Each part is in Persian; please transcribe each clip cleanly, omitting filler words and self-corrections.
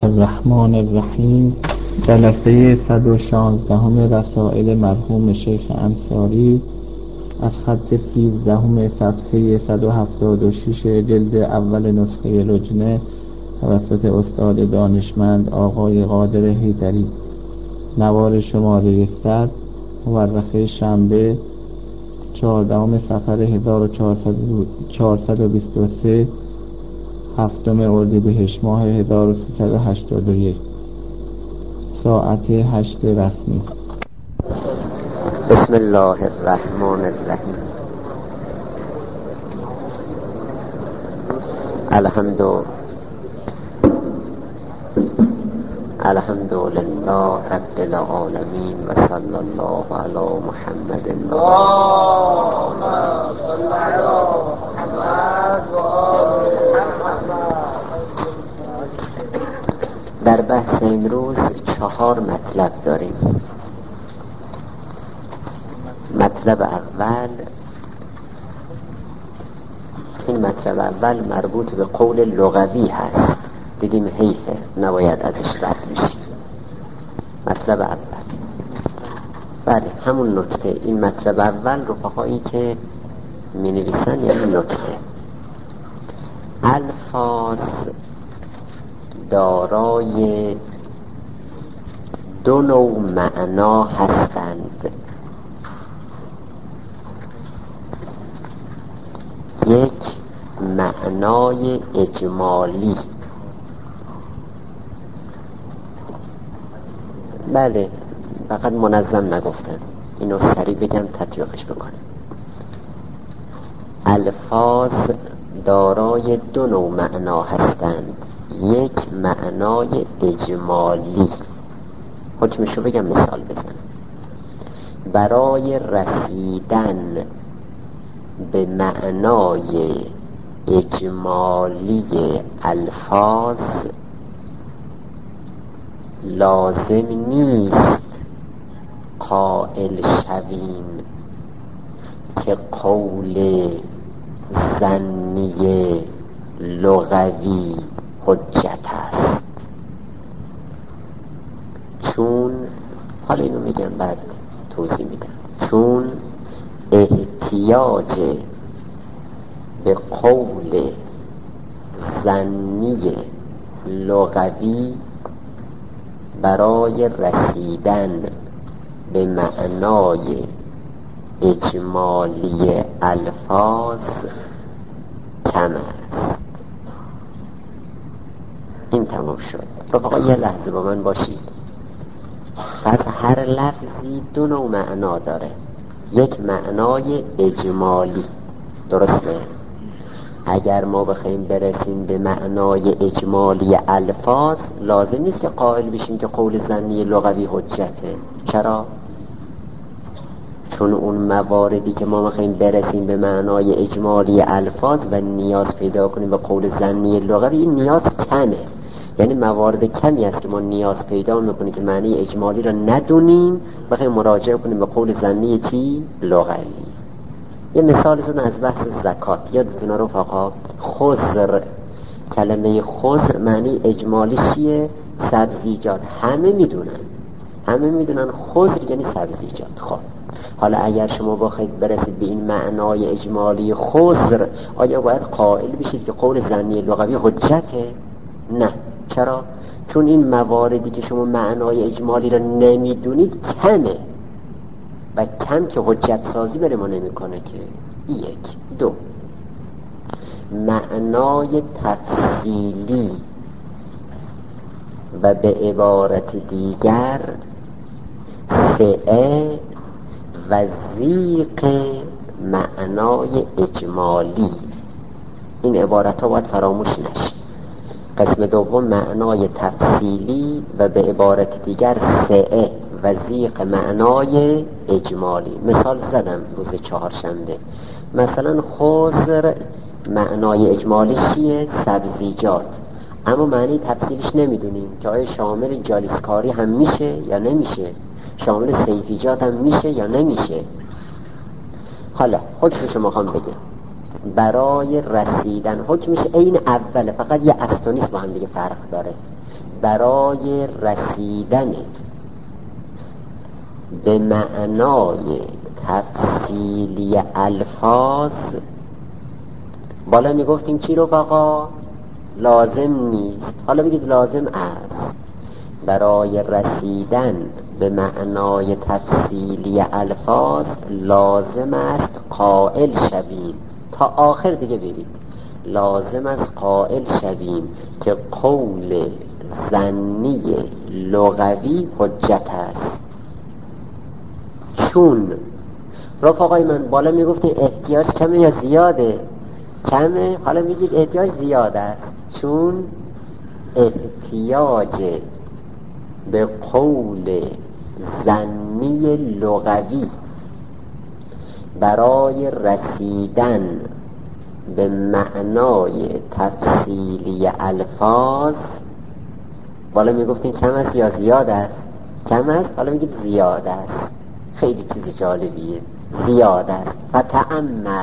الرحمن الرحیم. جلسه 116 رسائل مرحوم شیخ انصاری از خط 13 صفحه 176 جلد اول نسخه لجنه توسط استاد دانشمند آقای قادر حیدری. نوار شماره 100 مورخه شنبه 14 صفر 1423 هفتم اردیبهشت ماه 1381 ساعت 8 رسمی. بسم الله الرحمن الرحیم. الحمد لله رب العالمین و صلی الله علی محمد اللهم صل علی محمد و آل محمد. در بحث امروز 4 مطلب داریم. مطلب اول، این مطلب اول مربوط به قول لغوی هست، دیدیم حیفه نباید ازش رد بشیم. مطلب اول، بله همون نکته. این مطلب اول رفقایی که می نویسن یعنی نکته. الفاظ دارای 2 نوع معنا هستند. یک معنای اجمالی، بله فقط منظم نگفتم، اینو سریع بگم تطبیقش بکنم. الفاظ دارای 2 نوع معنا هستند. یک معنای اجمالی، حکمشو بگم مثال بزنم. برای رسیدن به معنای اجمالی الفاظ لازم نیست قائل شویم که قول ظنی لغوی حجت است، چون حالا اینو میگم بعد توضیح میدم. چون احتیاج به قول ظنی لغوی برای رسیدن به معنای اجمالی الفاظ کم است. این تمام شد. رفقا یه لحظه با من باشید. پس هر لفظی 2 نوع معنا داره. یک معنای اجمالی، درسته؟ اگر ما بخوایم برسیم به معنای اجمالی الفاظ لازم نیست که قائل بشیم که قول ظنی لغوی حجته. چرا؟ چون اون مواردی که ما بخوایم برسیم به معنای اجمالی الفاظ و نیاز پیدا کنیم به قول ظنی لغوی، این نیاز کمه. یعنی موارد کمی است که ما نیاز پیدا میکنیم که معنی اجمالی را ندونیم بخوایم مراجعه کنیم به قول ظنی چی؟ لغوی. یه مثال زدن از بحث زکات. یادتونه رفقا خضر، کلمه خضر معنی اجمالی چیه؟ سبزیجات. همه میدونن خضر یعنی سبزیجات. خب حالا اگر شما بخواید برسید به این معنای اجمالی خضر، آیا باید قائل بشید که قول ظنی لغوی حجته؟ نه. چرا؟ چون این مواردی که شما معنای اجمالی را نمیدونید کمه و کم که حجت سازی بر ما نمیکنه که. یک. 2 معنای تفصیلی و به عبارت دیگر سعه و ضیق معنای اجمالی. این عبارت ها باید فراموش نشه. قسم دوم معنای تفصیلی و به عبارت دیگر سعه و ضیق معنای اجمالی. مثال زدم روز 4 شنبه. مثلا خضر معنای اجمالی چیه؟ سبزیجات. اما معنی تفصیلیش نمیدونیم که آیا شامل جالیسکاری هم میشه یا نمیشه، شامل سیفیجات هم میشه یا نمیشه. حالا حکمش رو میخوام بگم. برای رسیدن حکمش این اوله، فقط یه است و نیست با هم دیگه فرق داره. برای رسیدن به معنای تفصیلی الفاظ، بالا میگفتیم چی رفقا؟ لازم نیست، حالا بگید لازم است. برای رسیدن به معنای تفصیلی الفاظ لازم است قائل شویم، تا آخر دیگه برید، لازم است قائل شویم که قول ظنی لغوی حجت است. چون رفقای من بالا میگفتیم احتیاج کمه یا زیاده؟ کمه. حالا میگید احتیاج زیاد است، چون احتیاج به قول ظنی لغوی برای رسیدن به معنای تفصیلی الفاظ، بالا میگفتیم کم است یا زیاد است؟ کم است. حالا میگید زیاد است. خیلی چیز جالبیه، زیاد است. فتأمل.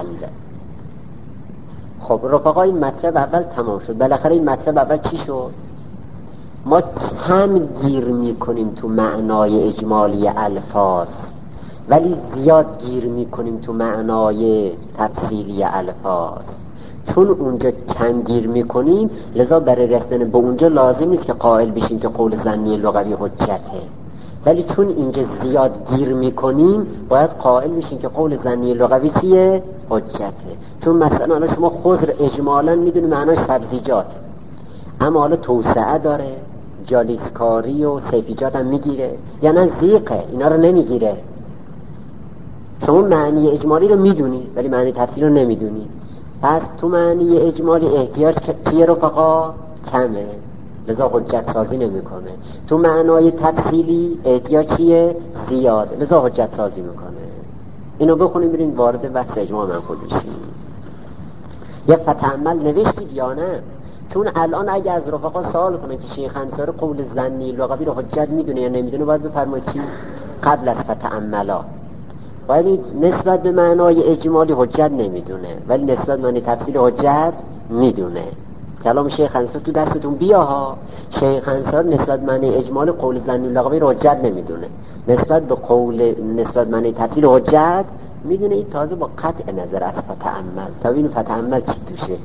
خب رفقا این مطلب اول تمام شد. بالاخره این مطلب اول چی شد؟ ما کم گیر میکنیم تو معنای اجمالی الفاظ، ولی زیاد گیر میکنیم تو معنای تفصیلی الفاظ. چون اونجا کم گیر میکنیم، لذا برای رسیدن به اونجا لازم نیست که قائل بشیم که قول ظنی لغوی حجته، ولی چون اینجا زیاد گیر میکنیم باید قائل بشیم که قول ظنی لغوی چیه؟ حجته. چون مثلا شما خضر اجمالا میدونی معناش سبزیجات، اما حالا توسعه داره، جالیسکاری و سیفیجات هم میگیره یا نه زیقه، اینا رو نمیگیره. شما معنی اجمالی رو میدونی ولی معنی تفصیلی رو نمیدونی. پس تو معنی اجمالی احتیاج چیه رفقا؟ کمه، لذا حجت سازی نمیکنه. تو معنای تفصیلی احتیاج چیه؟ زیاد، لذا حجت سازی میکنه. اینو بخونیم برین وارد بحث اجماع منقول بشیم. یه فتأمل نوشتید یا نه؟ چون الان اگه از رفقا سوال کنه که شیخ انصاری قول ظنی لغوی رو حجت میدونه یا نمیدونه، باید بفرمایید چی؟ قبل از فتأملا باید نسبت به معنای اجمالی حجت نمیدونه ولی نسبت به معنی تفصیل حجت میدونه. کلام شیخ انصاری تو دستتون بیا ها. شیخ انصاری نسبت معنی اجمالی قول ظنی لغوی رو حجت نمیدونه، نسبت به معنی تفصیل حجت میدونه. این تازه با قطع نظر از فتأمل. تا ببینیم فتأمل چی توشه.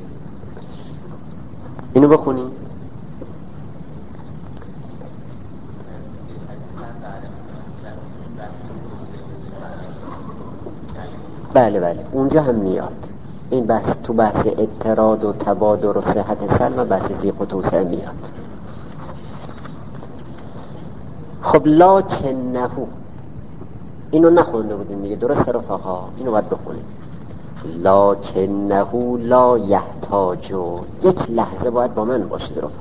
اینو بخونیم. بله اونجا هم میاد این بحث، تو بحث اضطراد و تبادر و صحت سلم و بحث زیق و توسعه میاد. خب لکنه، اینو نخونده بودیم دیگه، درسته رفقا؟ اینو باید بخونیم. لکنه لا یحتاجو، یک لحظه باید با من باشید رفقا.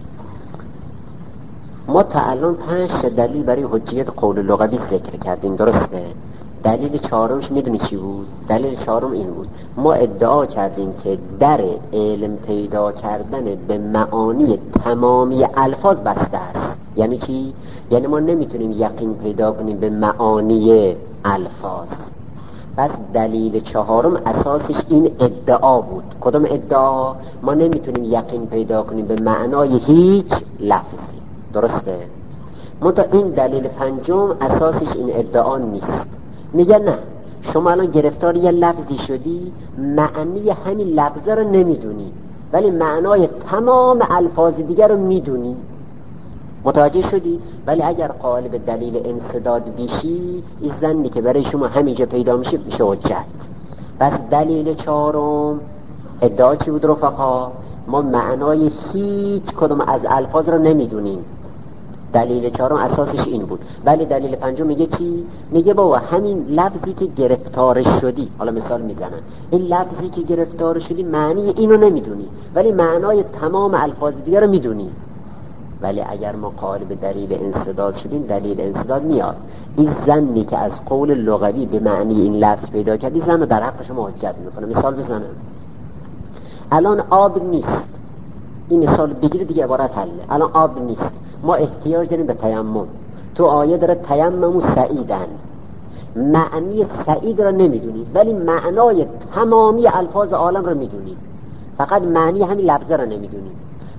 ما تا الان 5 دلیل برای حجیت قول لغوی ذکر کردیم، درسته؟ دلیل 4مش میدونی چی بود؟ دلیل 4 این بود، ما ادعا کردیم که در علم پیدا کردن به معانی تمامی الفاظ بسته است. یعنی چی؟ یعنی ما نمیتونیم یقین پیدا کنیم به معانی الفاظ. پس دلیل 4 اساسش این ادعا بود. کدام ادعا؟ ما نمیتونیم یقین پیدا کنیم به معنای هیچ لفظی، درسته؟ منتها این دلیل 5 اساسش این ادعا نیست. میگه نه، شما الان گرفتار یه لفظی شدی، معنی همین لفظه رو نمیدونی ولی معنای تمام الفاظ دیگر رو میدونی. متوجه شدی؟ ولی اگر قائل به دلیل انسداد بیشی، این ظنی که برای شما همینجا پیدا میشه حجت. پس دلیل 4 ادعا چی بود رفقا؟ ما معنای هیچ کدوم از الفاظ رو نمیدونیم. دلیل 4 اساسش این بود. ولی دلیل 5 میگه چی؟ میگه بابا همین لفظی که گرفتار شدی، حالا مثال میزنم، این لفظی که گرفتار شدی معنی اینو نمیدونی ولی معنای تمام الفاظ دیگر رو میدونی. ولی اگر ما قائل به دلیل انسداد شدیم، دلیل انسداد میاد. این ظنی که از قول لغوی به معنی این لفظ پیدا کردی، ظن رو در حق شما حجت میکنه. مثال بزنم، الان آب نیست، این مثال بگیر دیگه عبارت حله. الان آب نیست، ما احتیاج داریم به تیمم. تو آیه داره تیممو سعیدن، معنی سعید رو نمیدونی ولی معنای تمامی الفاظ عالم رو میدونی، فقط معنی همین لفظه رو نمیدونی.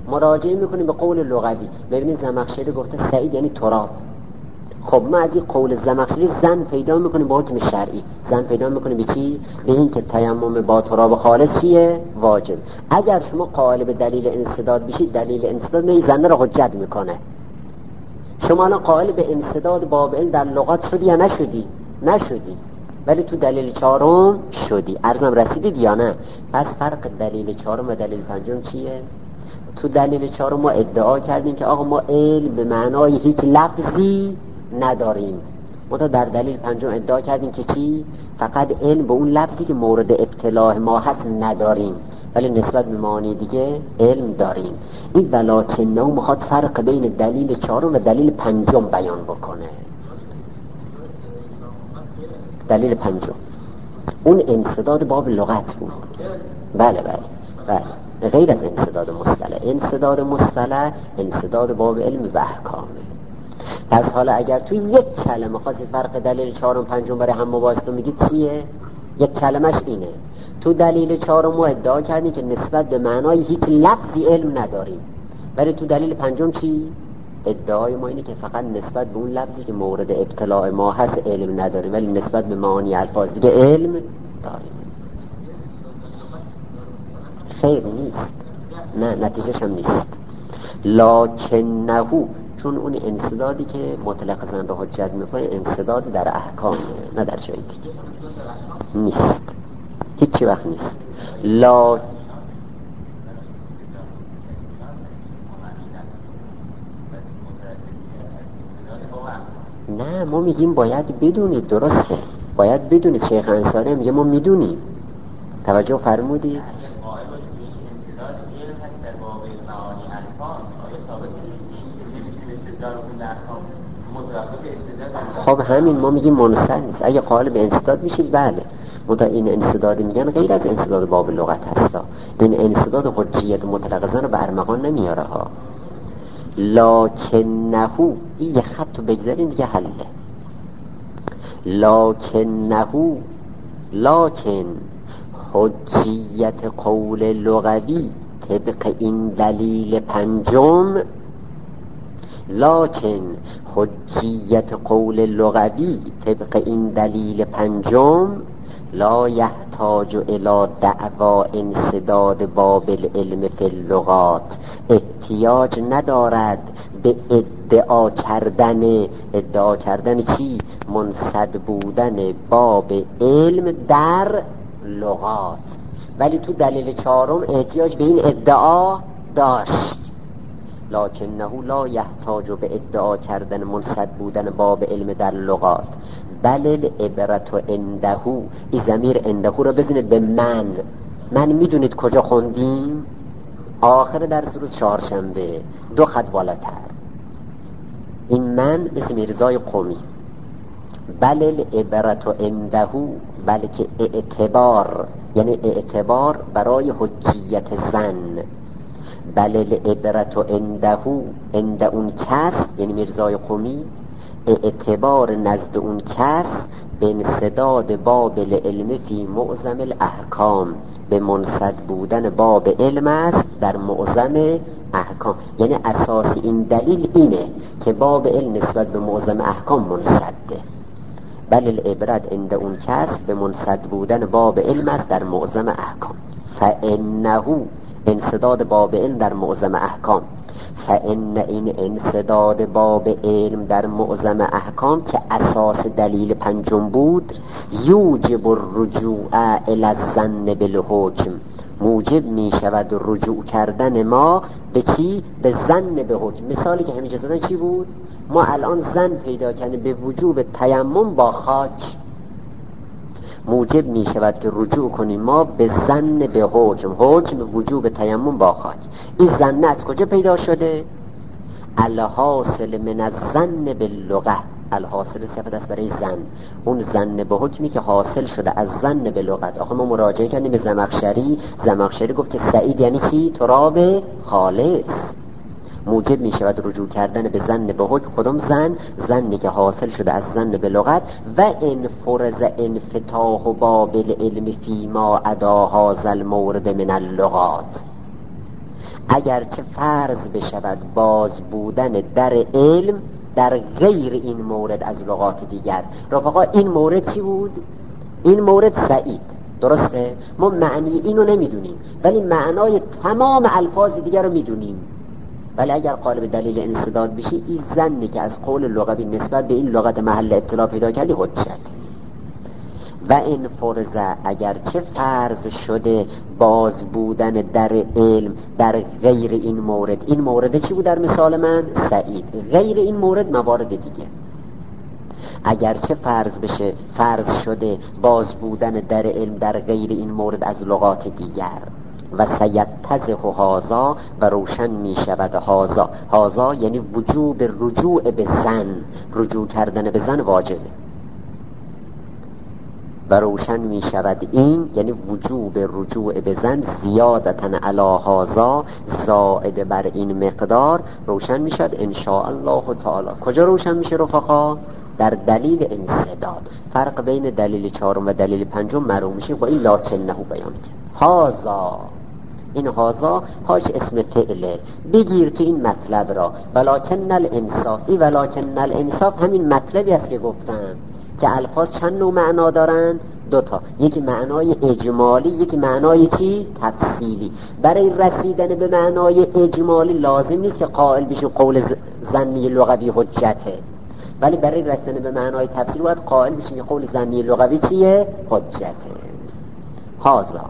مراجعه میکنیم به قول لغوی. ببینید زمخشری گفته سعید یعنی تراب. خب ما از این قول زمخشری زن پیدا میکنیم با حکم شرعی. زن پیدا میکنیم به چی؟ به این که تیمم با تراب خالص چیه؟ واجب. اگر شما قائل به دلیل انسداد بشید، دلیل انسداد این زن رو حجت میکنه. شما الان قائل به انسداد باب علم در لغات شدی یا نشدی؟ نشدی، ولی تو دلیل چهارم شدی. عرضم رسیدید یا نه؟ پس فرق دلیل چهارم و دلیل پنجم چیه؟ تو دلیل چهارم ما ادعا کردیم که آقا ما علم به معنای هیچ لفظی نداریم. ما در دلیل پنجم ادعا کردیم که چی؟ فقط علم به اون لفظی که مورد ابتلاع ما هست نداریم، ولی نسبت به معانی دیگه علم داریم. این ولکنه میخواد فرق بین دلیل چهارم و دلیل پنجم بیان بکنه. دلیل پنجم اون انسداد باب لغت بود. بله بله بله، غیر از انسداد مصطلح. انسداد مصطلح انسداد باب علم و احکامه. پس حالا اگر توی یک کلمه خواستید فرق دلیل چهارم پنجم برای هم مباحثتون میگید چیه؟ یک کلمش اینه. تو دلیل چهارم ما ادعا کردیم که نسبت به معنای هیچ لفظی علم نداریم، ولی تو دلیل پنجم چی؟ ادعای ما اینه که فقط نسبت به اون لفظی که مورد ابتلاع ما هست علم نداریم، ولی نسبت به معانی الفاظ دیگه علم داریم. خیر نیست، نه نتیجهش هم نیست. لکنهو، چون اون انسدادی که مطلق زن رو حجت میکنه انسداد در احکام، نه در جایی دیگه نیست، هیچی وقت نیست. نه ما میگیم باید بدونید، درسته باید بدونید. شیخ انصاری میگه ما میدونیم. توجه فرمودید؟ خب همین ما میگیم منصد نیست. اگه قائل به انسداد میشید بله، متا این انسداد میگن غیر از انسداد باب لغت هستا. این انسداد حجیت مطلق زن رو به ارمغان نمیاره ها. لکنهو، این یه خط رو بگذارین دیگه حله. لکنهو، لکن حجیت قول لغوی طبق این دلیل پنجم، لکن حجیت قول لغوی طبق این دلیل پنجم لا یحتاج الی دعوا انسداد باب العلم فی اللغات، احتیاج ندارد به ادعا کردن چی؟ منسد بودن باب علم در لغات. ولی تو دلیل چهارم احتیاج به این ادعا داشت. لکنه لا یحتاج به ادعا کردن منسد بودن باب علم در لغات، بل العبرت عنده. این ضمیر عنده رو بزنید به من میدونید کجا خوندیم؟ آخر درس روز چهارشنبه، 2 خط بالاتر. این من مثل میرزای قومی. بل العبرت عنده، بلکه اعتبار، یعنی اعتبار برای حجیت زن. بل العبرت عنده، عند اون کس یعنی میرزای قومی، اعتبار نزد اون کس به انسداد باب العلم فی معظم الاحکام، به منسد بودن باب علم است در معظم احکام. یعنی اساس این دلیل اینه که باب علم نسبت به معظم احکام منسده. بل العبرت عند اون کس به منسد بودن باب علم است در معظم احکام. فانه، انسداد باب علم در معظم احکام، فان این انسداد باب علم در معظم احکام که اساس دلیل پنجم بود، یوجب الرجوع الی الظن بالحکم، موجب می شود رجوع کردن ما به چی؟ به ظن به حکم. مثالی که همینجا زدن چی بود؟ ما الان ظن پیدا کردیم به وجوب تیمم با خاک، موجب می شود که رجوع کنیم ما به ظن به حکم وجوب تیمم با خاک. این ظن از کجا پیدا شده؟ الحاصل من الظن باللغه، الحاصل صفت است برای ظن، اون ظن به حکمی که حاصل شده از ظن به لغت. آخه ما مراجعه کردیم به زمخشری گفت که سعید یعنی چی؟ تراب خالص. موجب می شود رجوع کردن به ظن به حکم. کدوم ظن؟ ظنی که حاصل شده از ظن به لغت. و ان فرض انفتاح باب العلم فی ما عدا هذا المورد من اللغات، اگرچه فرض بشود باز بودن در علم در غیر این مورد از لغات دیگر. رفقا این مورد چی بود؟ این مورد سعید، درسته؟ ما معنی اینو نمیدونیم ولی معنای تمام الفاظ دیگر رو میدونیم. ولی اگر قالب دلیل انسداد بشی، این زنی که از قول لغوی نسبت به این لغت محل ابتلا پیدا کردی حجت. و این فرضه اگرچه فرض شده باز بودن در علم در غیر این مورد، این مورد چی بود در مثال من؟ سعید. غیر این مورد موارد دیگه. اگرچه فرض شده باز بودن در علم در غیر این مورد از لغات دیگر. و سیتضح هذا و روشن می شود هذا یعنی وجوب رجوع به زن، رجوع کردن به زن واجبه. و روشن می شود این یعنی وجوب رجوع به زن زیادتن علی هذا، زائد بر این مقدار روشن می شود ان شاء الله تعالی. کجا روشن میشه رفقا؟ در دلیل انسداد. فرق بین دلیل چهارم و دلیل پنجم معلوم میشه با این لکنه بیان کرد. هذا، این هذا هاش اسم فعله، بگیر تو این مطلب را. ولکن الانصاف، این ولکن الانصاف همین مطلبی است که گفتم که الفاظ چند نوع معنا دارن؟ دوتا، یکی معنای اجمالی، یکی معنای چی؟ تفصیلی. برای رسیدن به معنای اجمالی لازم نیست که قائل بشی قول ظنی لغوی حجته، ولی برای رسیدن به معنای تفصیلی باید قائل بشی که قول ظنی لغوی چیه؟ حجته. هذا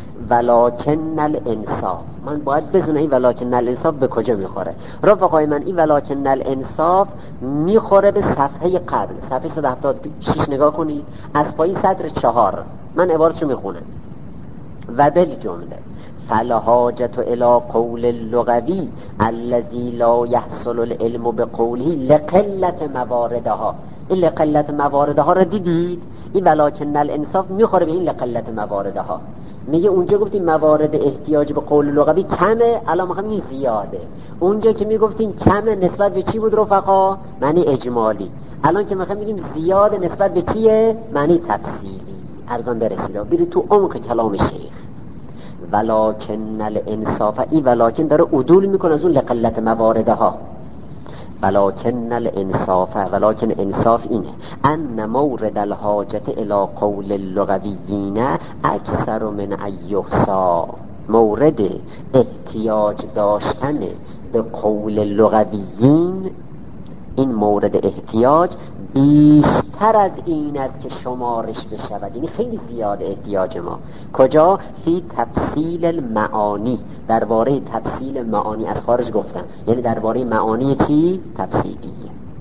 ولکن الانصاف، من باید بزنم این ولکن الانصاف به کجا میخوره. رفقای من این ولکن الانصاف میخوره به صفحه قبل، صفحه 176 نگاه کنید، از پایین سطر 4 من عبارتشو میخونم. و بالجمله فالحاجت الى قول اللغوی الذي لا يحصل العلم بقوله لقلت مواردها. این لقلت مواردها رو دیدید؟ این ولکن الانصاف میخوره به این لقلت مواردها. میگه اونجا گفتیم موارد احتیاج به قول لغوی کمه، الان میخوام این زیاده. اونجا که میگفتیم کمه نسبت به چی بود رفقا؟ معنی اجمالی. الان که میخوام میگیم زیاده نسبت به چیه؟ معنی تفصیلی. ارزان برسیده بیری تو عمق کلام شیخ. ولکن الانصاف، این ولکن داره عدول میکنه از اون لقلت مواردها. ولکن الانصاف، ولکن انصاف اینه ان مورد الحاجت الى قول اللغویین اکثر من ایحصا، مورد احتیاج داشتن به قول لغویین، این مورد احتیاج بیشتر از این است که شمارش بشود. یعنی خیلی زیاد احتیاج ما. کجا؟ فی تفصیل المعانی، درباره تفصیل معانی. از خارج گفتم یعنی درباره معانی چی؟ تفصیلی.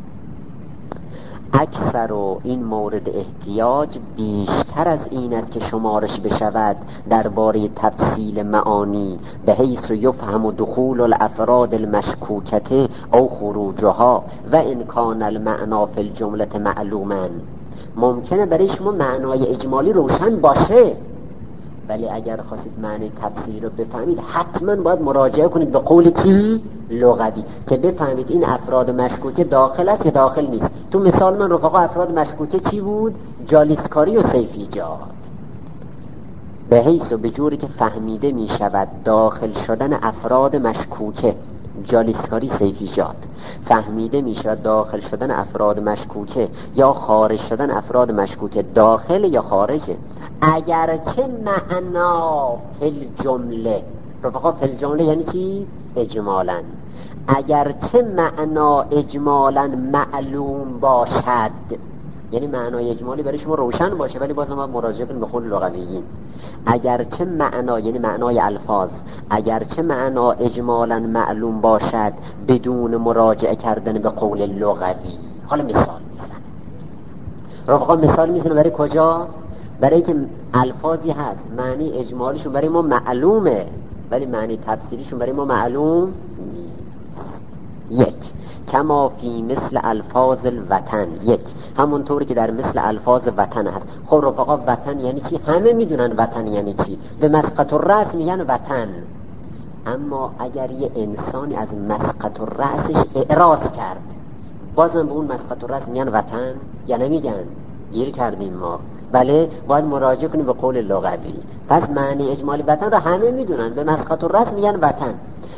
اکثر و این مورد احتیاج بیشتر از این است که شمارش بشود درباره تفصیل معانی، به حیث یفهم دخول الافراد المشکوکته او خروجها و ان کان المعنا فی الجمله معلوما. ممکنه برای شما معنای اجمالی روشن باشه، ولی اگر خواستید معنی تفسیری رو بفهمید حتما باید مراجعه کنید به قول کی؟ لغوی، که بفهمید این افراد مشکوکه داخل است یا داخل نیست. تو مثال من رفقا افراد مشکوکه چی بود؟ جالیسکاری و سیفیجات. به حیث و به جوری که فهمیده می شود داخل شدن افراد مشکوکه، جالیسکاری سیفیجات، فهمیده می شود داخل شدن افراد مشکوکه یا خارج شدن افراد مشکوکه داخل یا خارجه، اگرچه معنا فی الجمله. رفقا فی الجمله یعنی چی؟ اجمالاً. اگرچه معنا اجمالاً معلوم باشد، یعنی معنای اجمالی برای شما روشن باشه، ولی باز ما مراجعه کنیم به قول لغویین. اگرچه معنا یعنی معنای الفاظ، اگرچه معنا اجمالاً معلوم باشد بدون مراجعه کردن به قول لغوی. حالا مثال میزنه رفقا، مثال میزنه برای کجا؟ برای که الفاظی هست معنی اجمالیشون برای ما معلومه ولی معنی تفسیریشون برای ما معلوم نیست. یک، کما فی مثل الفاظ الوطن، یک همونطوری که در مثل الفاظ وطن هست. خب رفقا وطن یعنی چی؟ همه میدونن وطن یعنی چی، به مسقط الرأس میگن وطن. اما اگر یه انسانی از مسقط الرأسش اعراض کرد، بازم به اون مسقط الرأس میگن وطن یا نمیگن؟ گیر کردیم ما. بله، باید مراجعه کنیم به قول لغوی. پس معنی اجمالی وطن رو همه میدونن، به مسقط الرأس میگن وطن.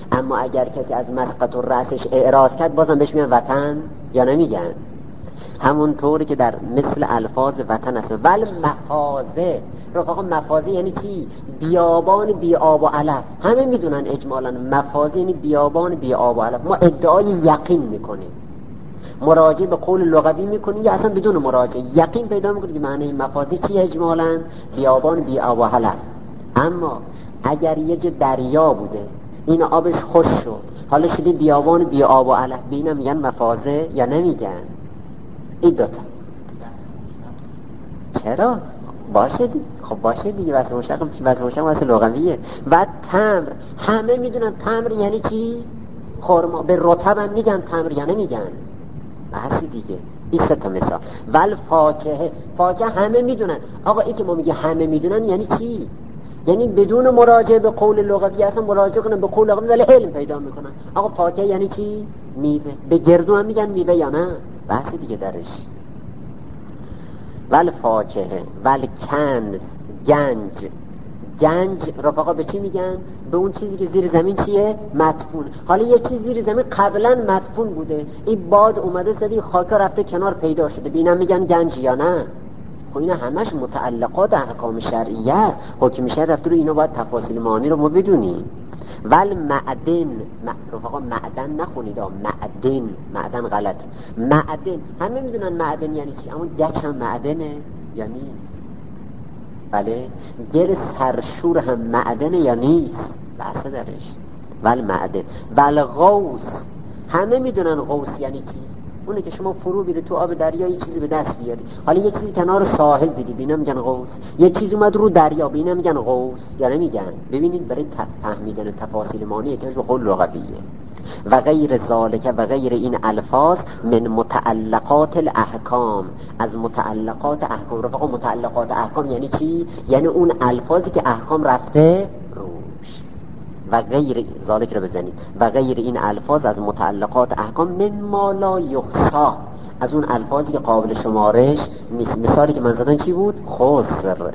اما اگر کسی از مسقط و رأسش اعراض کرد بازم بهش میگن وطن یا نمیگن؟ همون طوری که در مثل الفاظ وطن هست. ول مفازه، رفقا مفازه یعنی چی؟ بیابان بی آب و علف. همه میدونن اجمالا مفازه یعنی بیابان بی آب و علف. ما ادعای یقین میکنیم، مراجعه به قول لغوی میکنیم یا اصلا بدون مراجعه یقین پیدا میکنیم که معنی مفازه چیه؟ اجمالا بیابان بی آب و علف. اما اگر یه جا دریا بوده این آبش خوش شد، حالا شده بیابان بی آب و علف، به اینا میگن مفازه یا نمیگن؟ این دوتا. چرا؟ باشه دیگه. خب باشه دیگه، واسه مشتق واسه لغویه. و تمر، همه میدونن تمر یعنی چی؟ خرما. به رطب هم میگن تمر یا نمیگن؟ بحثی دیگه. این سه تا مثال. ول فاکهه، فاکهه همه میدونن. آقا این که ما میگه همه میدونن یعنی چی؟ یعنی بدون مراجعه به قول لغوی، اصلا مراجعه کنن به قول لغوی ولی علم پیدا میکنن. آقا فاکهه یعنی چی؟ میوه. به گردو هم میگن میوه یا نه؟ بحث دیگه درش. ول فاکهه، ول کنز، گنج. گنج رفقا به چی میگن؟ به اون چیزی که زیر زمین چیه؟ مدفون. حالا یه چیز زیر زمین قبلا مدفون بوده، این باد اومده زدی خاک رفته کنار پیدا شده، بینم میگن گنج یا نه؟ خب اینا همش متعلقات احکام شرعیه است. حکم شرع رفته رو اینا باید تفاصیل معانی رو ما بدونیم. ول معدن، رفقا معدن نخونید، معدن غلط. معدن همه میدونن معدن یعنی چی، اما گچ هم معدنه یا نیست؟ بله. گر سرشور هم معدنه یا نیست؟ بحثه درش. ول معدن. ول غوث، همه میدونن غوث یعنی چی؟ اونه که شما فرو بیره تو آب دریا یه چیزی به دست بیاری. حالا یه چیزی کنار ساحل دیدی، بینا میگن غوث. یه چیز اومد رو دریا، بینا میگن غوث یا نمیگن؟ ببینید برای فهمیدن تفاصیل معنی احتیاج به قول لغویه. و غیر ذالک، و غیر این الفاظ من متعلقات الاحکام، از متعلقات احکام. رفقا متعلقات احکام یعنی چی؟ یعنی اون الفاظی که احکام رفته روش. و غیر ذالک رو بزنید. و غیر این الفاظ از متعلقات احکام مما لا یحصا، از اون الفاظی که قابل شمارش نیست. مثالی که من زدن چی بود؟ خسر.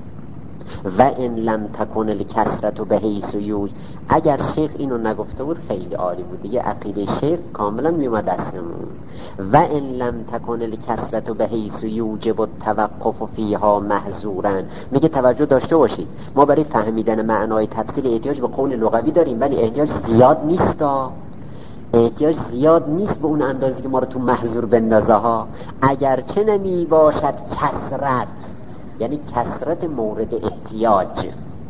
و ان لم تکن الکسرت بحیث یوج. اگر شیخ اینو نگفته بود خیلی عالی بود دیگه، عقیده شیخ کاملا میومد دستمون. و ان لم تکن الکسرت بحیث یوجب التوقف فیها محظورا. میگه توجه داشته باشید، ما برای فهمیدن معنای تفصیل احتیاج به قول لغوی داریم، ولی احتیاج زیاد نیست. احتیاج زیاد نیست به اون اندازی که ما رو تو محظور بندازه ها. اگرچه نمی باشد کسرت، یعنی کسرت مورد احتیاج،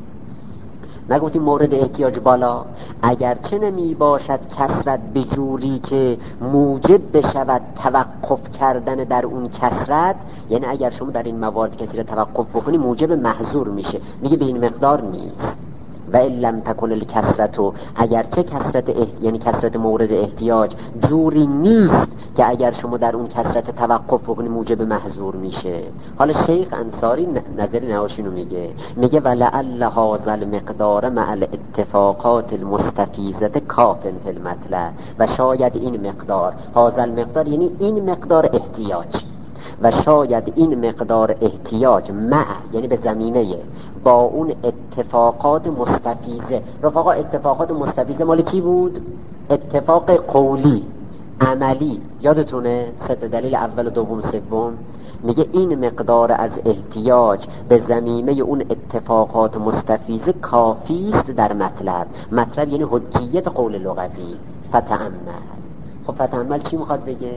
نگفتیم مورد احتیاج بالا، اگرچه نمی باشد کسرت به جوری که موجب بشود توقف کردن در اون کسرت، یعنی اگر شما در این موارد کسی را توقف بکنی موجب محظور میشه. میگه به این مقدار نیست. و ان لم تکن الکسرت، اگرچه کسرت یعنی کسرت مورد احتیاج جوری نیست که اگر شما در اون کسرت توقف بکنی موجب محظور میشه. حالا شیخ انصاری نظری نواشینو میگه ولعل هذا المقدار مع الاتفاقات المستفیضه کافن فی المطلع. و شاید این مقدار، هذا المقدار یعنی این مقدار احتیاج، و شاید این مقدار احتیاج مع یعنی به ضمیمه با اون اتفاقات مستفیضه. رفقا اتفاقات مستفیضه مال کی بود؟ اتفاق قولی عملی، یادتونه؟ سه دلیل اول و دوم سوم. میگه این مقدار از احتیاج به ضمیمه اون اتفاقات مستفیضه کافی است در مطلب یعنی حجیت قول لغوی. فتأمل. خب فتأمل چی میخواد بگه؟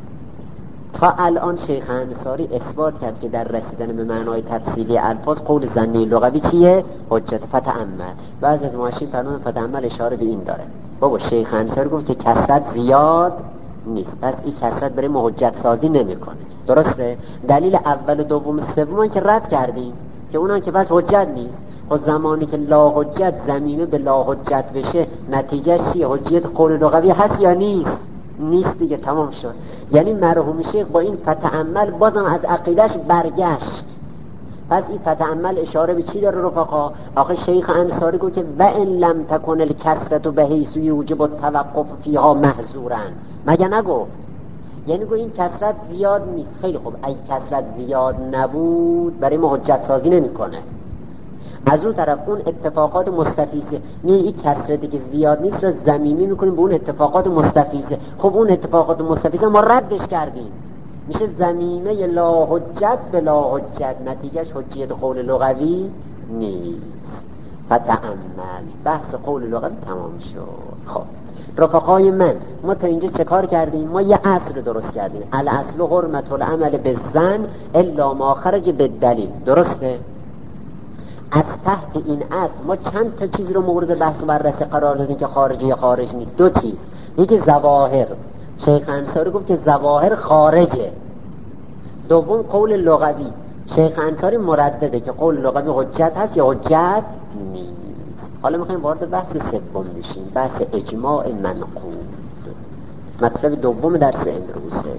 تا الان شیخ انصاری اثبات کرد که در رسیدن به معنای تفصیلی الفاظ قول ظنی لغوی چیه؟ حجت. فتأمل. بعضی از مؤشرین فرمودن فتأمل اشاره به این داره. بابا شیخ انصاری گفت که کسرت زیاد نیست، پس این کسرت برای حجت سازی نمیکنه. درسته؟ دلیل اول و دوم سوم که رد کردیم که اونان که بس حجت نیست. خب زمانی که لا حجت ضمیمه به لا حجت بشه نتیجه چیه؟ حجیت قول لغوی هست یا نیست؟ نیست دیگه، تمام شد. یعنی مرحوم شیخ با این فتأمل بازم از عقیدش برگشت. پس این فتأمل اشاره به چی داره رفقا؟ آخه شیخ انصاری گفت که و ان لم تکن الکسرت بحیث یوجب التوقف فیها محظورا، مگه نگفت؟ یعنی گفت این کسرت زیاد نیست. خیلی خوب، اگه کسرت زیاد نبود برای ما حجت سازی نمیکنه. از اون طرف اون اتفاقات مستفیضه این کسرتی که زیاد نیست را ضمیمی میکنیم به اون اتفاقات مستفیضه. خب اون اتفاقات مستفیضه ما ردش کردیم، میشه ضمیمه لا حجت بلا حجت، نتیجهش حجیت قول لغوی نیست. فتأمل، بحث قول لغوی تمام شد. خب رفقای من، ما تا اینجا چه کار کردیم؟ ما یه اصل درست کردیم، الاصل حرمت العمل بالظن الا ما خرج بالدلیل. درسته؟ از تحت این اصل ما چند تا چیز رو مورد بحث و بررسی قرار دادیم که خارجی یا خارج نیست. دو چیز، یکی ظواهر، شیخ انصاری گفت که ظواهر خارجه. دوم قول لغوی، شیخ انصاری مردده که قول لغوی حجت هست یا حجت نیست. حالا میخوایم وارد بحث سوم بشیم، بحث اجماع منقول، مطلب دوم درس امروزه.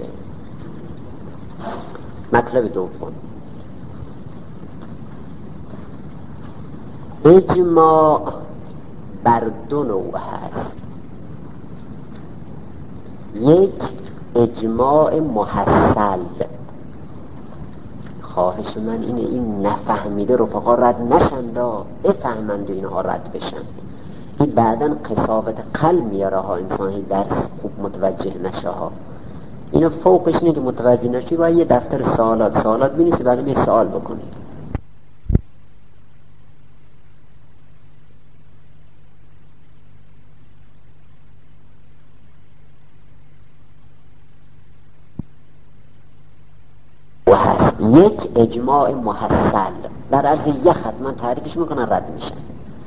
مطلب دوم، اجماع بر دو نوع هست. یک اجماع محصل، خواهش من اینه این نفهمیده رفقا رد نشند، بفهمند و اینها رد بشند. این بعداً قساوت قلب میاره ها، انسان درس خوب متوجه نشه ها. اینو فوقش اینه که متوجه نشی باید یه دفتر سوالات بینیسی، بعد می سوال بکنید. یک اجماع محصل، در عرض یه خط من تعریفش میکنن رد میشن.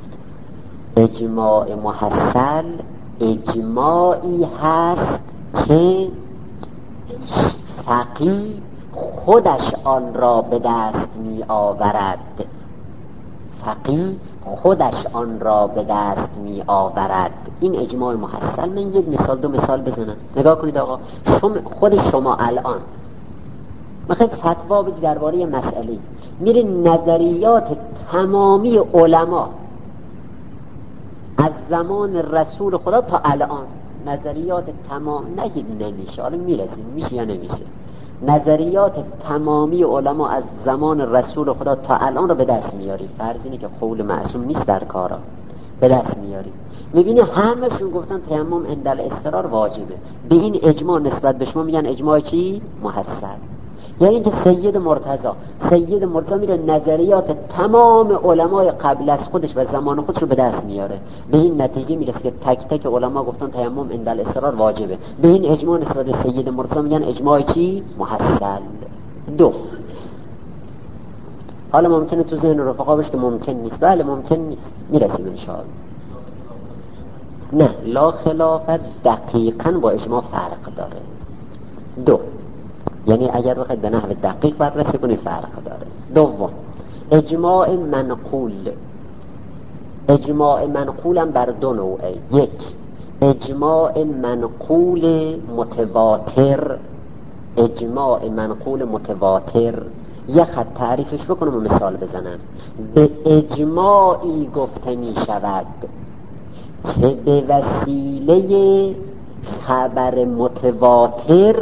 اجماع محصل اجماعی هست که فقیه خودش آن را به دست می آورد. فقیه خودش آن را به دست می آورد. این اجماع محصل. من یک مثال دو مثال بزنم، نگاه کنید آقا. خود شما الان میخواید فتوا بدید درباره مسئله، میره نظریات تمامی علما از زمان رسول خدا تا الان، نظریات تمام، نگید نمیشه، حالا میرسیم میشه یا نمیشه، نظریات تمامی علما از زمان رسول خدا تا الان رو به دست میاری. فرض اینه که قول معصوم نیست در کارا، به دست میاری. میبینی همشون گفتن تیمم عند الاضطرار واجبه. به این اجماع نسبت به شما میگن اجماع چی؟ محصل. یعنی اینکه سید مرتضی میره نظریات تمام علمای قبل از خودش و زمان خودش رو به دست میاره، به این نتیجه میرسه که تک تک علما گفتن تیمم عند الاضطرار واجبه. به این اجماع نسبت به سید مرتضی میگن اجماع چی؟ محصل. دو، حالا ممکنه تو ذهن رفقا باشه که ممکن نیست. بله ممکن نیست، میرسیم ان شاء الله. نه، لا خلافت دقیقاً با اجماع فرق داره. دو، یعنی اگر بخواید به نحو دقیق بررسی کنید فرق داره. دوم، اجماع منقول. اجماع منقول هم بر دو نوعه. یک، اجماع منقول متواتر. اجماع منقول متواتر، یه خط تعریفش بکنم و مثال بزنم. به اجماعی گفته می شود که به وسیله خبر متواتر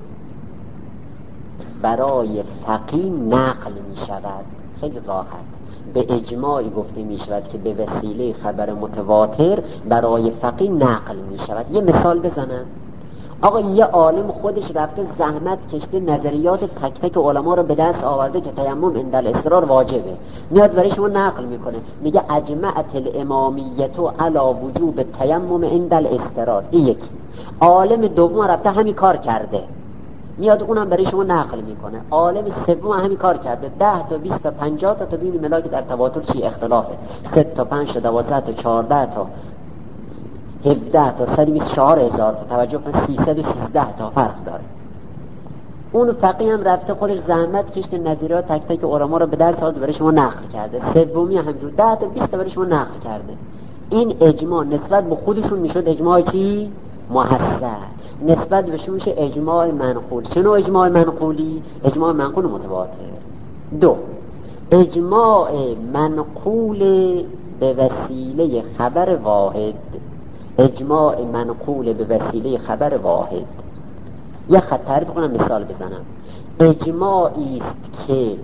برای فقیه نقل می شود. خیلی راحت، به اجماعی گفته می شود که به وسیله خبر متواتر برای فقیه نقل می شود. یه مثال بزنم. آقا یه عالم خودش رفته زحمت کشته نظریات تک تک علما رو به دست آورده که تیمم عند الاضطرار واجبه، میاد برای شما نقل میکنه، میگه اجمعت الامامیت علی وجوب تیمم عند الاضطرار. این یکی. عالم دوم رفته همین کار کرده، میاد اونم برای شما نقل میکنه. عالم سوم همین کار کرده، 10 تا 20 تا 50 تا ببینید ملاک در تواتر چی اختلافه، 3 تا 5 تا 12 تا 14 تا 17 تا 124,000 تا، توجه کن 313 تا فرق داره. اون فقیه هم رفته خودش زحمت کشته نظریات تک تک علما رو به دست آورد برای شما نقل کرده. سومی همینجور 10 تا 20 تا برای شما نقل کرده. این اجماع نسبت به خودشون میشد اجماع چی؟ محصل. نسبت بهشون میشه اجماع منقول. چه نوع اجماع منقولی؟ اجماع منقول متواتر. دو، اجماع منقول به وسیله خبر واحد. اجماع منقول به وسیله خبر واحد، یه خط تعریف کنم مثال بزنم. اجماعی است که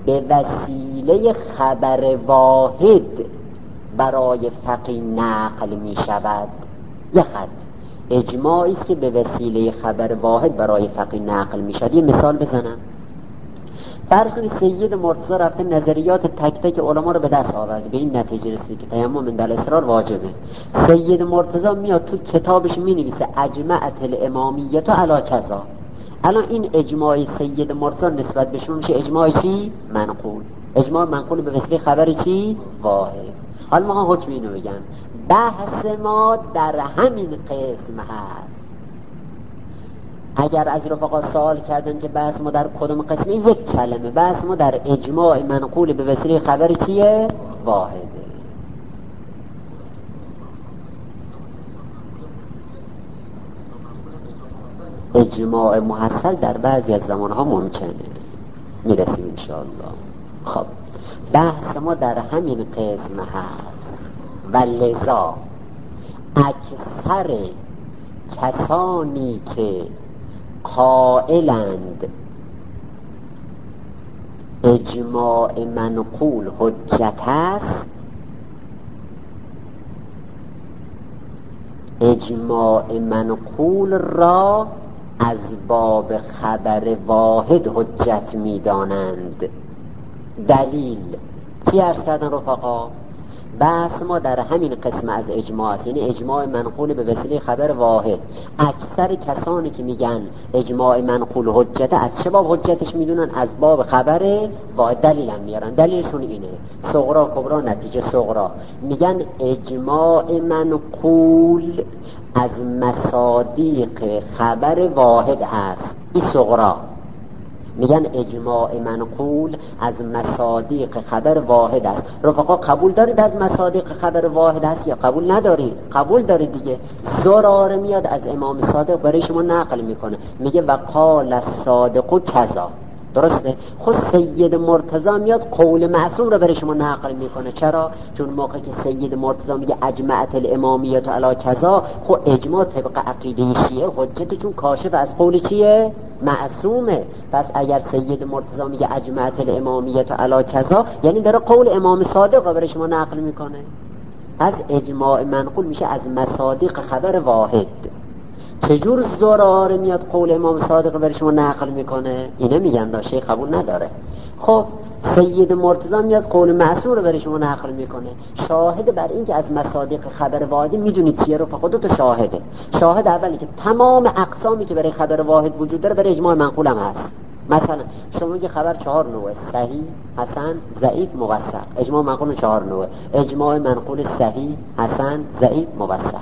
به وسیله خبر واحد برای فقیه نقل می شود. یه خط اجماعی است که به وسیله خبر واحد برای فقیه نقل می شود. یه مثال بزنم. فرض کنید سید مرتضی رفته نظریات تک تک علما رو به دست آورده، به این نتیجه رسید که تیمم عند الاصرار واجبه. سید مرتضی میاد تو کتابش می نویسه اجمعت الامامیه علی کذا. الان این اجماع سید مرتضی نسبت به شما میشه اجماع چی؟ منقول. اجماع منقول به وسیله خبر چی؟ واحد. حالا ما حکم اینو بگم، بحث ما در همین قسم هست. اگر از رفقا سوال کردن که بحث ما در کدوم قسمه، یک کلمه، بحث ما در اجماع منقول به وسیله خبر چیه؟ واحده. اجماع محصل در بعضی از زمانها ممکنه، میرسیم انشاءالله. خب بحث ما در همین قسم هست و لذا اکثر کسانی که قائلند اجماع منقول حجت است، اجماع منقول را از باب خبر واحد حجت می دانند. دلیل چی عرض کردن رفقا؟ بحث ما در همین قسم از اجماع است، یعنی اجماع منقول به وسیله خبر واحد. اکثر کسانی که میگن اجماع منقول حجت، از چه باب حجتش میدونن؟ از باب خبر واحد. دلیل هم میارن، دلیلشون اینه، صغرا کبرا نتیجه صغرا. میگن اجماع منقول از مصادیق خبر واحد هست، این صغرا. میگن اجماع منقول از مصادیق خبر واحد است. رفقا قبول دارید از مصادیق خبر واحد است یا قبول ندارید؟ قبول دارید دیگه. زراره میاد از امام صادق برای شما نقل میکنه، میگه وقال الصادق کذا، درسته؟ خود سید مرتضی میاد قول معصوم رو برای شما نقل میکنه. چرا؟ چون موقعی که سید مرتضی میگه اجمعت الامامیه علی کذا، خود اجماع طبق عقیده شیعه حجت، چون کاشف از قول چیه؟ معصومه. پس اگر سید مرتضی میگه اجمعت الامامیه علی کذا، یعنی داره قول امام صادق رو برای شما نقل میکنه. از اجماع منقول میشه از مصادیق خبر واحد. چجور زراره میاد قول امام صادق برای شما نقل میکنه؟ اینه میگن داشته قبول نداره. خب سید مرتضی میاد قول معصوم رو برای شما نقل میکنه. شاهد بر این که از مصادیق خبر واحد میدونید چیه رو؟ فقط دو تا شاهده. شاهد اولی که تمام اقسامی که برای خبر واحد وجود داره برای اجماع منقول هم هست. مثلا شما میگه خبر 4 نوعه: صحیح، حسن، ضعیف، موثق. اجماع منقول 4 نوعه. اجماع منقول صحیح، حسن، ضعیف، موثق.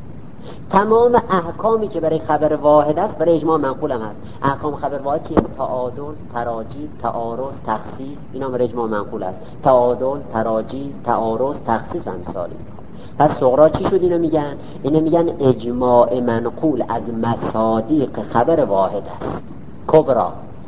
تمام احکامی که برای خبر واحد است برای اجماع منقول هم هست. احکام خبر واحد چیه؟ تعادل، تراجی، تعارض، تخصیص، اینا برای اجماع منقول است. تعادل، تراجی، تعارض، تخصیص و امثالی. پس صغرا چی شد؟ اینو میگن اجماع منقول از مصادیق خبر واحد است. کبرا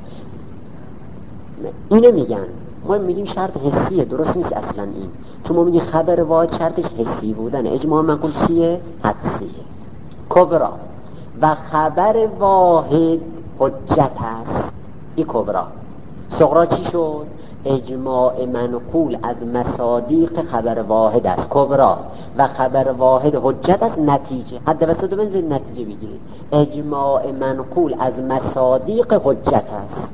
اینو میگن. ما میگیم شرط حسیه، درست نیست اصلا این. چون ما میگیم خبر واحد شرطش حسی بودن، اجماع منقول چیه؟ حدسیه. کبرا و خبر واحد حجت است، این کبرا. صغرا چی شد؟ اجماع منقول از مصادیق خبر واحد است، کبرا، و خبر واحد حجت است، نتیجه. حد وسط رو بنزید نتیجه بگیرید. اجماع منقول از مصادیق حجت است.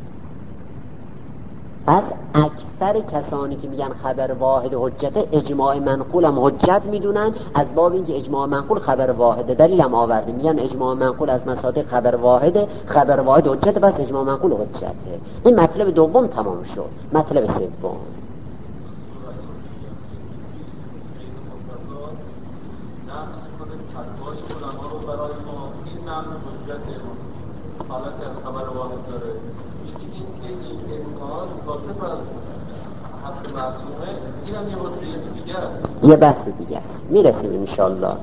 پس اکثر کسانی که میگن خبر واحد حجت، اجماع منقول هم حجت میدونن از باب اینکه اجماع منقول خبر واحده. دلیل هم آورده، میگن اجماع منقول از مصادیق خبر واحده، خبر واحد حجت، پس اجماع منقول حجته. این مطلب دوم تمام شد. مطلب سوم، حالت خبر واحد داره. این امکان کاشف از حق معصومه، این هم یه حجیت دیگه است، یه بحث دیگه است، میرسیم انشالله. میگن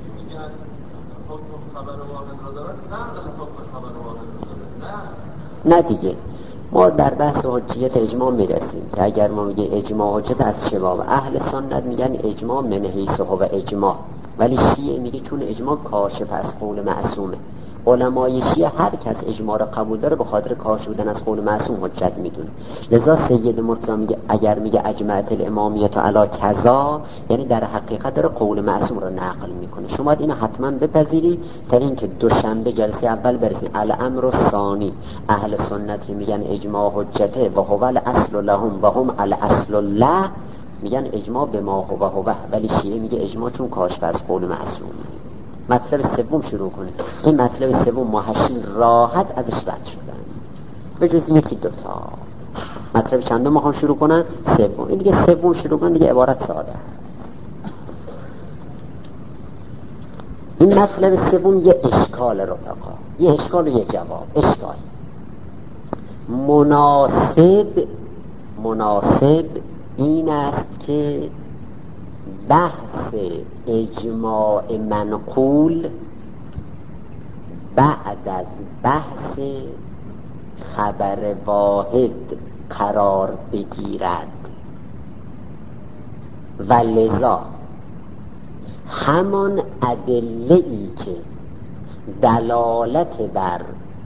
حکم خبر واحد رو داره، نه حکم خبر واحد رو داره، نه دیگه. ما در بحث حجیت اجماع میرسیم که اگر ما میگه اجماع حجت از چه باب، اهل سنت میگن اجماع من حیث هو اجماع، ولی شیعه میگه چون اجماع کاشف از قول معصومه. علمای شیعه هر کس اجماع را قبول داره به خاطر کاشف بودن از قول معصوم حجت میدونه. لذا سید مرتضی میگه اگر میگه اجمعت الامامیت علی کذا، یعنی در حقیقت داره قول معصوم را نقل میکنه. شما اینو حتما بپذیرید تا اینکه دوشنبه جلسه اول برسیم. الامر الثانی، اهل سنت میگن اجماع حجته و هو الاصل لهم و هم الاصل له، میگن اجماع به ما هو، ولی شیعه میگه اجماع چون کاشف از قول معصوم. مطلب سوم شروع کنه. این مطلب سوم محشین راحت ازش رد شدن به جز یکی دوتا. مطلب چندم میخوام شروع کنن؟ سوم. این دیگه سوم شروع کنن دیگه عبارت ساده است. این مطلب سوم یه اشکال رفقا، یه اشکال و یه جواب. اشکال مناسب این است که بحث اجماع منقول بعد از بحث خبر واحد قرار بگیرد و لذا همان ادله‌ای که دلالت بر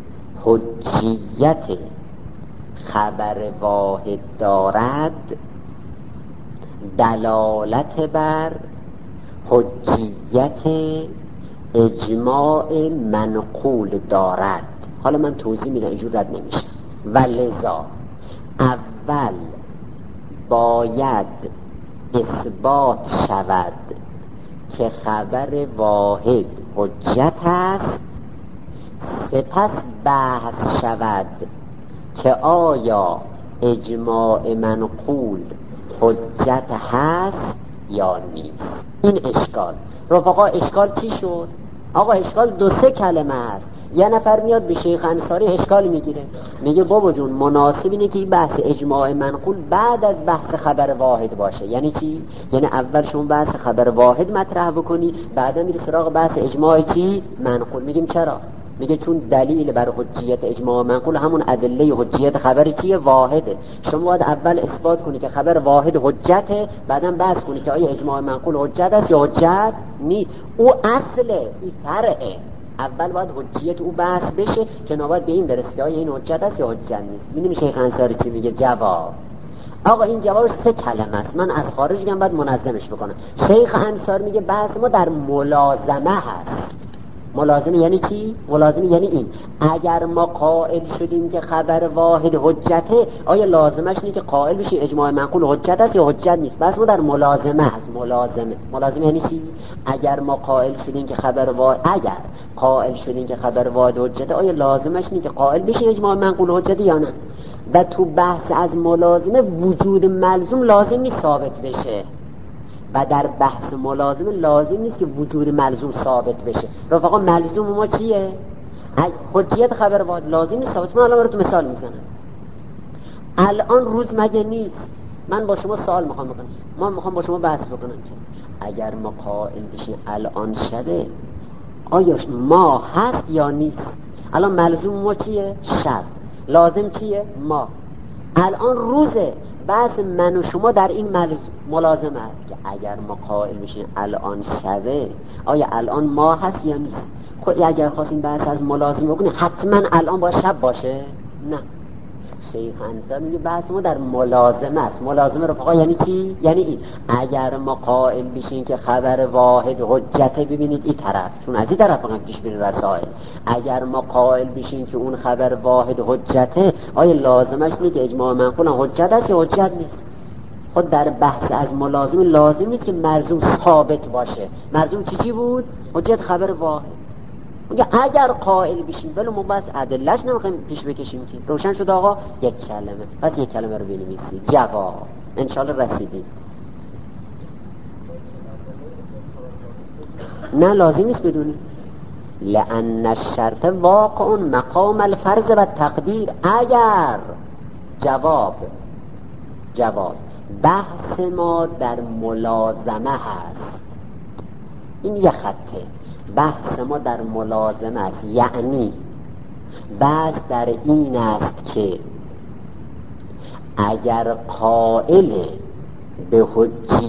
حجیت خبر واحد دارد دلالت بر حجیت اجماع منقول دارد. حالا من توضیح میدم اینجور رد نمیشه. و لذا اول باید اثبات شود که خبر واحد حجت است، سپس بحث شود که آیا اجماع منقول حجت هست یا نیست. این اشکال رفقا. اشکال چی شد؟ آقا اشکال دو سه کلمه هست. یه نفر میاد به شیخ انصاری اشکال میگیره، میگه بابا جون مناسب اینه که این بحث اجماع منقول بعد از بحث خبر واحد باشه. یعنی چی؟ یعنی اول شما بحث خبر واحد مطرح بکنی، بعدا میره سراغ بحث اجماع چی؟ منقول. میگیم چرا؟ میگه چون دلیل بر حجیت اجماع منقول همون ادله حجیت خبر چیه؟ واحده. شما باید اول اثبات کنی که خبر واحد حجته، بعدم بحث کنی که آیا اجماع منقول حجت است یا حجت نیست. او اصله، این فرعه. اول باید حجیت او بحث بشه که نوبت به این برسه آیا این حجت است یا حجت نیست. ببینیم شیخ انصاری چی میگه. جواب آقا این جوابش سه کلمه است. من از خارج میگم بعد منظمش بکنم. شیخ انصاری میگه بحث ما در ملازمه هست. ملازمه یعنی چی؟ ملازمه یعنی این: اگر ما قائل شدیم که خبر واحد حجته، آیا لازمش اینه که قائل بشیم اجماع منقول حجت است یا حجت نیست؟ بس ما در ملازمه هست. ملازمه یعنی چی؟ اگر ما قائل شدیم که خبر واحد حجته، آیا لازمش اینه که قائل بشیم اجماع منقول حجته یا نه؟ و تو بحث از ملازمه وجود ملزوم لازم نیست ثابت بشه و در بحث ملازمه لازم نیست که وجود ملزوم ثابت بشه. رفقا ملزوم ما چیه؟ حجیت خبر واحد لازم نیست ثابت. من الان براتون مثال میزنم. الان روز مگه نیست؟ من با شما سوال میخوام بکنم، من میخوام با شما بحث بکنم که اگر ما قائل بشیم الان شبه، آیا ماه هست یا نیست؟ الان ملزوم ما چیه؟ شب. لازم چیه؟ ما. الان روزه. بحث من و شما در این ملازمه است که اگر ما قائل بشیم الان شبه، آیا الان ماه هست یا نیست؟ خود اگر خواستیم بحث از ملازمه بکنیم حتما الان باید شب باشه؟ نه. شیخ انصاری میگه بحث ما در ملازمه است. ملازمه رفقا یعنی چی؟ یعنی این: اگر ما قائل بشیم که خبر واحد حجته، ببینید این طرف، چون از این طرف هم پیش میره رسائل، اگر ما قائل بشیم که اون خبر واحد حجته، آیا لازمش اینه که اجماع منقول حجت است یا حجت نیست؟ خود در بحث از ملازمه لازم نیست که ملزوم ثابت باشه. ملزوم چی بود؟ حجت خبر واحد. میگه اگر قائل بشیم، ولی ما بس ادله‌اش نمیخوایم پیش بکشیم که روشن شد. آقا یک کلمه، پس یک کلمه رو بنویسید. جواب انشالله رسیدید. نه لازم نیست بدونی. لأن الشرط واقع مقام الفرض و تقدیر. اگر جواب بحث ما در ملازمه هست، این یه خطه. بحث ما در ملازمه است، یعنی بحث در این است که اگر قائل به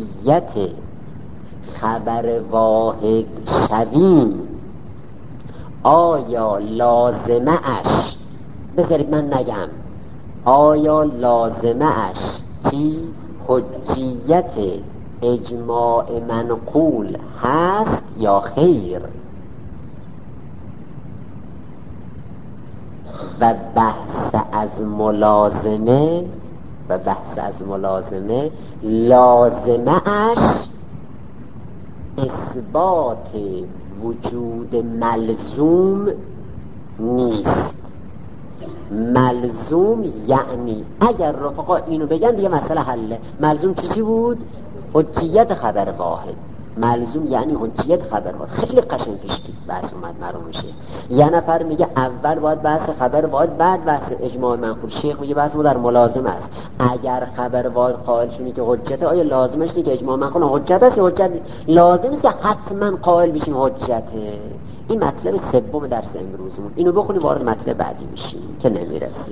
حجیت خبر واحد شویم، آیا لازمه اش، بذارید من نگم، آیا لازمه اش چی؟ حجیت اجماع منقول هست یا خیر؟ و بحث از ملازمه لازمه اش اثبات وجود ملزوم نیست. ملزوم یعنی اگر رفقا اینو بگن دیگه مسئله حله. ملزوم چی بود؟ حجیت خبر واحد. ملزوم یعنی حجیت خبر واحد. خیلی قشنگ پیشکی بحث اومد معلوم میشه. یه نفر میگه اول باید بحث خبر واحد بعد بحث اجماع منقول. شیخ میگه بحث ما در ملازمه است. اگر خبر واحد قائل شدی که حجته، آیا لازمش نیست که اجماع منقول حجت است یا حجت نیست؟ لازم است که حتما قائل بشیم حجته. این مطلب سوم درس امروزمون. اینو بخونیم وارد مطلب بعدی میشیم که نمیرسیم.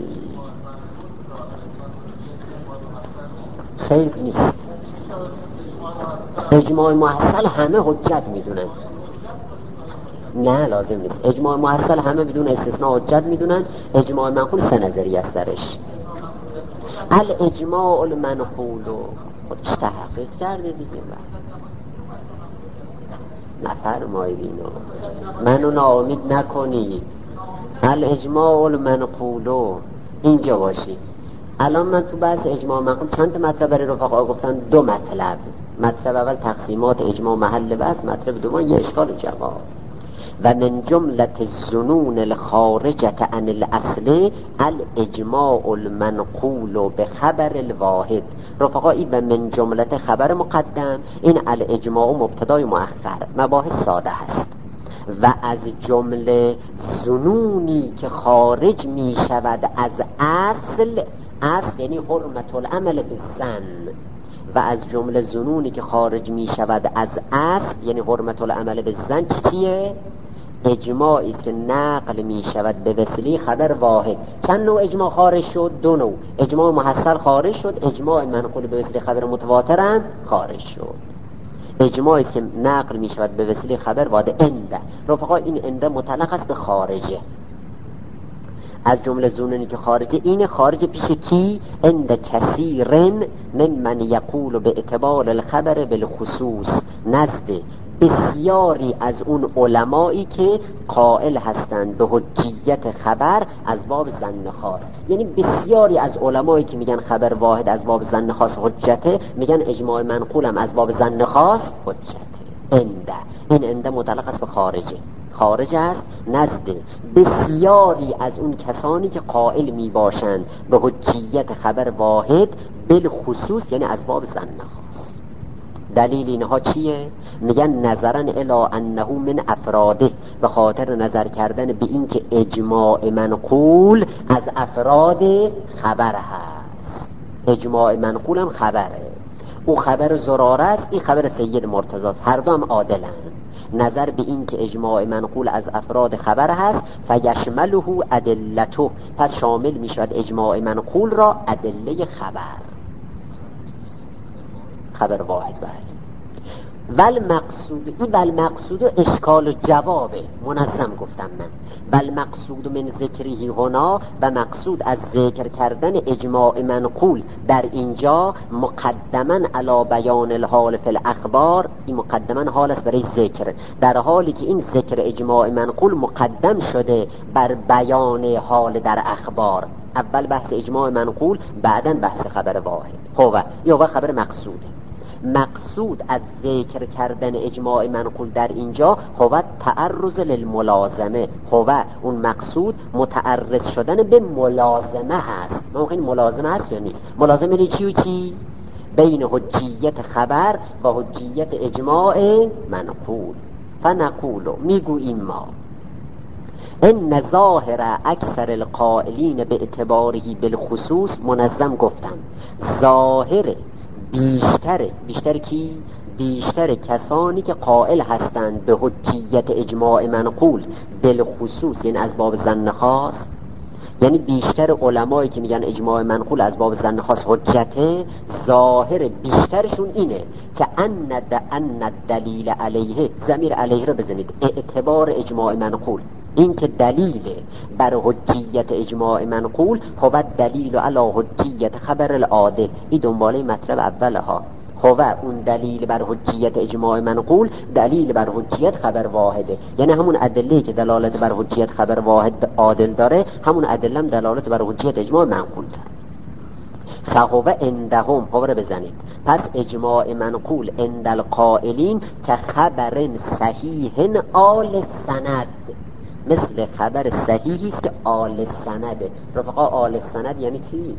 خیر نیست. اجماع محصل همه حجت میدونن. نه لازم نیست. اجماع محصل همه بدون استثناء حجت میدونن. اجماع منقول سه نظریه است درش. الاجماع المنقول خودش تحقیق کرده دیگه. نفرمایید اینو، منو ناامید نکنید. الاجماع المنقول اینجا باشید. الان من تو بحث اجماع منقول چند تا مطلب برای رفقا گفتن؟ 2 مطلب. مطلب اول تقسیمات اجماع محل بحث، مطلب دوم یه اشکال جواب. و من جملت الظنون الخارجة عن الاصل الاجماع المنقول به خبر الواحد. رفقا این و من جملت خبر مقدم، این الاجماع مبتدای مؤخر، مباحث ساده هست. و از جمله ظنونی که خارج می شود از اصل یعنی حرمت العمل بالظن، و از جمله ظنونی که خارج می شود از اصل یعنی حرمت العمل بالظن چیه؟ اجماعی است که نقل می شود به وسیله خبر واحد. چند نوع اجماع خارج شد؟ 2 نوع. اجماع محصل خارج شد، اجماع منقول به وسیله خبر متواتر هم خارج شد. اجماعی است که نقل می شود به وسیله خبر واحد. انده رفقا این انده مطلق است به خارجه. از جمله ظنونی که خارجه، این خارج پیش کی؟ عند کثیرن ممن یقول به اعتبار الخبر بالخصوص، نزد بسیاری از اون علمایی که قائل هستند به حجیت خبر از باب ظن خاص. یعنی بسیاری از علمایی که میگن خبر واحد از باب ظن خاص حجته، میگن اجماع منقولم از باب ظن خاص حجته. انده این انده مطلق است به خارجه. خارج است نزد بسیاری از اون کسانی که قائل می باشند به حجیت خبر واحد بالخصوص یعنی از باب ظن خاص. دلیل اینها چیه؟ میگن نظرا الی انه من افراده، به خاطر نظر کردن به این که اجماع منقول از افراد خبر هست. اجماع منقول هم خبره. او خبر زراره است، این خبر سید مرتضی است. هر دو هم عادلند. نظر به این که اجماع منقول از افراد خبر هست، فیشمله ادلته، پس شامل می شود اجماع منقول را ادله خبر واحد. بله. والمقصود اشکال و جوابه، منظم گفتم من. والمقصود من ذکره هنا، و مقصود از ذکر کردن اجماع منقول در اینجا مقدما علی بیان الحال فی الاخبار، این مقدما حال است برای ذکر، در حالی که این ذکر اجماع منقول مقدم شده بر بیان حال در اخبار. اول بحث اجماع منقول، بعداً بحث خبر واحد. خب یا خبر مقصوده. مقصود از ذکر کردن اجماع منقول در اینجا هو تعرض للملازمه، هو اون مقصود متعرض شدن به ملازمه هست. موقع ملازمه هست یا نیست؟ ملازمه چی و چی؟ بین حجیت خبر و حجیت اجماع منقول. فنقول میگوییم ما ان ظاهر اکثر القائلین به اعتباره بالخصوص، منظم گفتم ظاهر بیشتر کی؟ بیشتر کسانی که قائل هستند به حجیت اجماع منقول بالخصوص یعنی از باب ظن خاص، یعنی بیشتر علمایی که میگن اجماع منقول از باب ظن خاص حجته، ظاهر بیشترشون اینه که ان الدلیل علیه، ضمیر علیه رو بزنید، اعتبار اجماع منقول این که دلیل بر حجیت اجماع منقول هو دلیل علی حجیت خبر العادل. این دنباله مطلب اوله ها. هو اون دلیل بر حجیت اجماع منقول دلیل بر حجیت خبر واحده، یعنی همون ادله که دلالت بر حجیت خبر واحد عادل داره همون ادله هم دلالت بر حجیت اجماع منقول داره. فهو عندهم، هو رو بزنید، پس اجماع منقول عند القائلین که خبر صحیح آل سند، مثل خبر صحیحی است که آل سنده. رفقا آل سند یعنی چی؟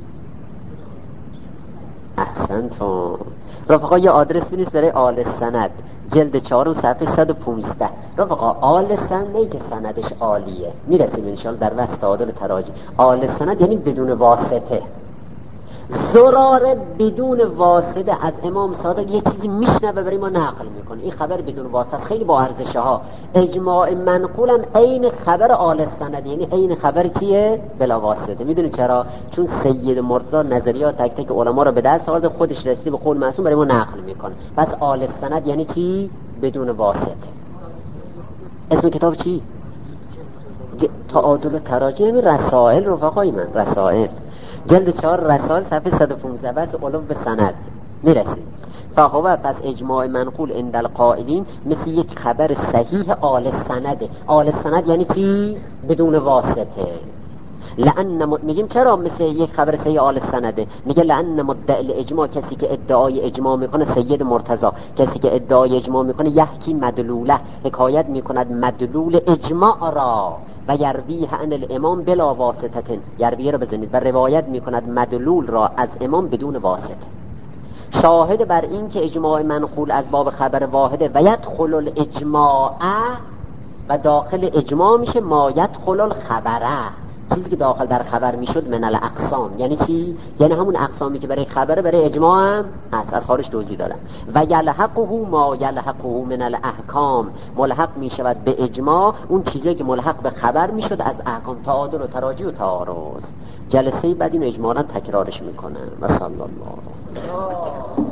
احسنتون رفقا، یه آدرس بنویس برای آل سند، جلد 4 صفحه 115. رفقا آل سند نه که سندش عالیه، میرسیم انشاءالله در وسط تعادل تراجی. آل سند یعنی بدون واسطه. زراره بدون واسطه از امام صادق یه چیزی میشنوه برای ما نقل میکنه، این خبر بدون واسطه است، خیلی با ارزشه ها. اجماع منقول هم عین خبر آل سند، یعنی عین خبر چیه؟ بلا واسطه. میدونی چرا؟ چون سید مرتضی نظریات تک تک علما رو به دست آورده، خودش رسیده به قول معصوم برای ما نقل میکنه. پس آل سند یعنی چی؟ بدون واسطه. اسم کتاب چی؟ تعادل تراجی. همین رسائل رفقای من، رسائل جلد 4 رسائل صفحه 115 بس علوم به سند میرسیم. فهو، پس اجماع منقول عند القائلین مثل یک خبر صحیح آل سنده. آل سند یعنی چی؟ بدون واسطه. میگیم چرا مثل یک خبر صحیح آل سنده؟ میگه لأن مدعی الاجماع، کسی که ادعای اجماع میکنه، سید مرتضی، کسی که ادعای اجماع میکنه، یحکی مدلوله، حکایت میکند مدلول اجماع را، و یرویه عن الامام بلا واسطه، یرویه را بزنید، و روایت میکند مدلول را از امام بدون واسطه. شاهد بر این که اجماع منقول از باب خبر واحده و یدخل الاجماع، و داخل اجماع میشه ما یدخل الخبره، چیزی که داخل در خبر میشد من الاقسام. یعنی چی؟ یعنی همون اقسامی که برای خبره برای اجماع هم هست، از خارج توضیح دادم. و یلحقه ما یلحقه من الاحکام، ملحق میشود به اجماع اون چیزی که ملحق به خبر میشد از احکام، تعادل و تراجی و تعارض. جلسه بعد این اجمالا تکرارش میکنه. و صلی الله